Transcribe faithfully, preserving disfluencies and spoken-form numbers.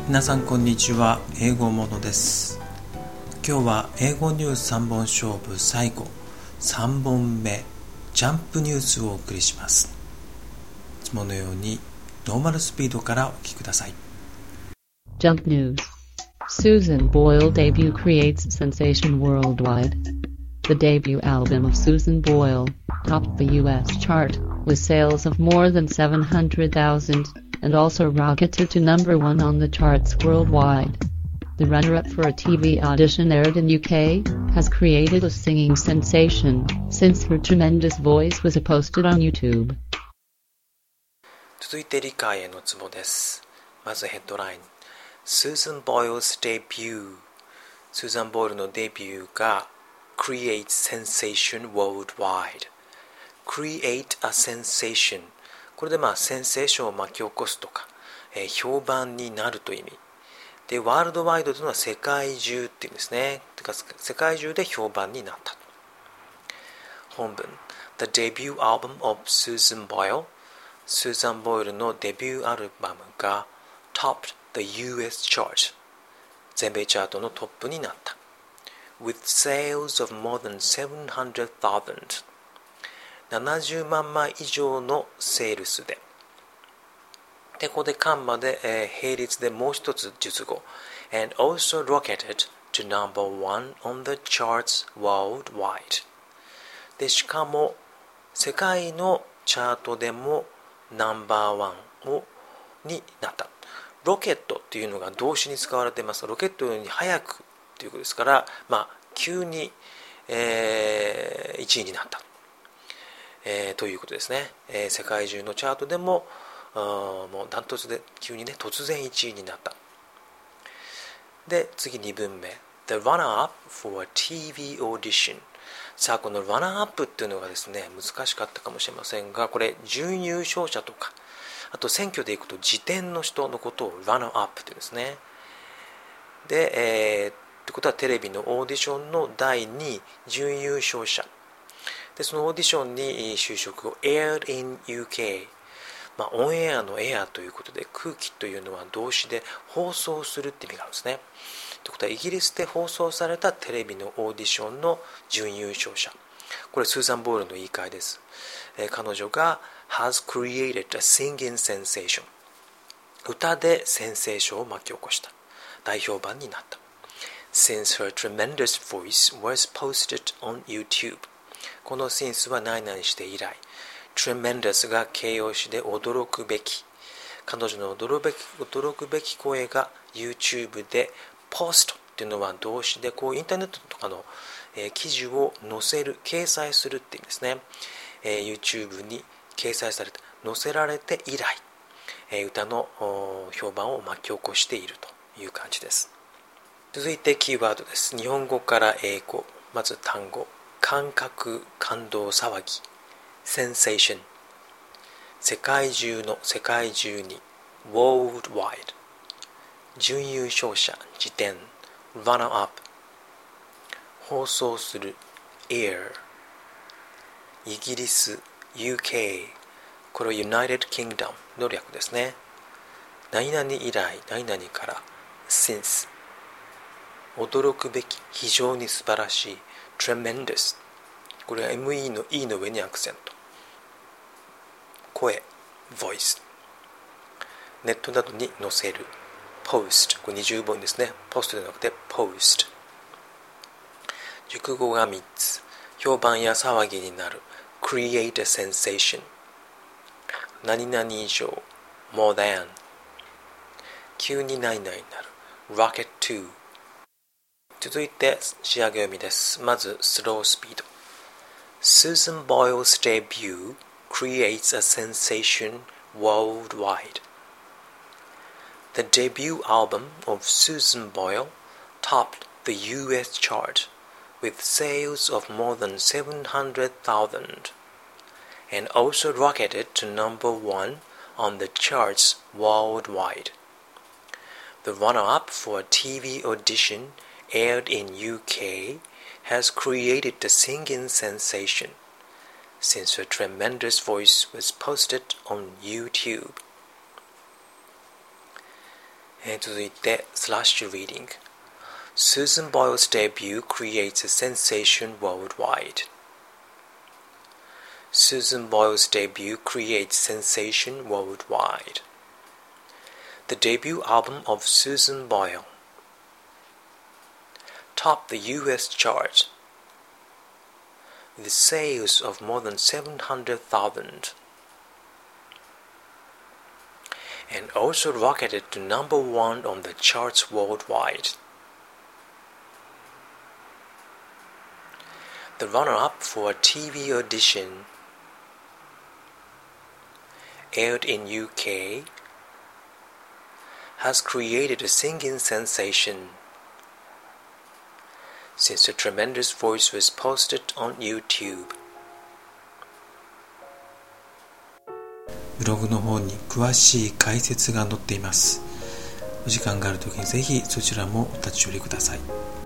皆さんこんにちは。英語ものです。今日は英語ニュースさんぼん勝負最後さんぼんめジャンプニュースをお送りします。いつものようにノーマルスピードからお聞きください。 Jump News. Susan Boyle debut creates sensation worldwide. The debut album of Susan Boyle topped the U S chart with sales of more than seven hundred thousand and also rocketed to number one on the charts worldwide. The runner-up for a T V audition aired in U K has created a singing sensation since her tremendous voice was posted on YouTube. 続いて理解へのツボです。まずヘッドライン Susan Boyle's debut スーザン・ボイルのデビューが Create sensation worldwide Create a sensation これでまあセンセーションを巻き起こすとか、えー、評判になるという意味で、ワールドワイドというのは世界中っていうんですね。てか世界中で評判になった。本文 The debut album of Susan Boyle スーザン・ボイルのデビューアルバムが topped the U S chart 全米チャートのトップになった。with sales of more than seven hundred thousand ななじゅうまんまい以上のセールスで、でここでカンマで、えー、並列でもう一つ述語 and also rocketed to number one on the charts worldwide でしかも世界のチャートでもナンバーワンをになった。ロケットっていうのが動詞に使われています。ロケットより早くということですから、まあ、急に、えー、いちいになった、えー、ということですね、えー、世界中のチャートでももうダントツで急にね突然いちいになった。で次にぶんめ The runner-up for a ティーブイ audition さあこの runner-up っていうのがですね難しかったかもしれませんが、これ準優勝者とかあと選挙でいくと次点の人のことを runner-up っていうんですね。で、えー、ってことはテレビのオーディションのだいにい準優勝者で、そのオーディションに就職を aired in ユーケー、まあ、オンエアのエアということで空気というのは動詞で放送するって意味があるんですね。ということはイギリスで放送されたテレビのオーディションの準優勝者、これスーザン・ボイルの言い換えです。えー、彼女が has created a singing sensation 歌でセンセーションを巻き起こした。大評判になった。Since her tremendous voice was posted on YouTube この since は何々して以来、tremendous が形容詞で驚くべき、彼女の驚くべき、驚くべき声が YouTube で post っていうのは動詞でこうインターネットとかの、えー、記事を載せる、掲載するっていうんですね、えー、YouTube に掲載されて載せられて以来、えー、歌の評判を巻き起こしているという感じです。続いてキーワードです。日本語から英語。まず単語感覚、感動、騒ぎセンセーション世界中の、世界中に worldwide 準優勝者、次点 runner up 放送する air イギリス ユーケー これは United Kingdom の略ですね。何々以来、何々から since 驚くべき、非常に素晴らしい tremendous これは エムイー の E の上にアクセント、声 voice ネットなどに載せる post これ二重母音ですね。 post ではなくて post 熟語がみっつ、評判や騒ぎになる create a sensation 何々以上 more than 急に何々になる rocket to。 続いて仕上げ読みです。まずスロースピード Susan Boyle's debut creates a sensation worldwide. The debut album of Susan Boyle topped the U S chart with sales of more than seven hundred thousand and also rocketed to number one on the charts worldwide. The runner-up for a T V audition aired in U K has created a singing sensation since her tremendous voice was posted on YouTube. えー、続いてスラッシュリーディング Susan Boyle's debut creates a sensation worldwide. Susan Boyle's debut creates sensation worldwide. The debut album of Susan Boyle topped the U S chart with sales of more than seven hundred thousand and also rocketed to number one on the charts worldwide. The runner-up for a T V audition aired in U K has created a singing sensation since the tremendous voice was posted on YouTube. ブログの方に詳しい解説が載っています。お時間があるときにぜひそちらもお立ち寄りください。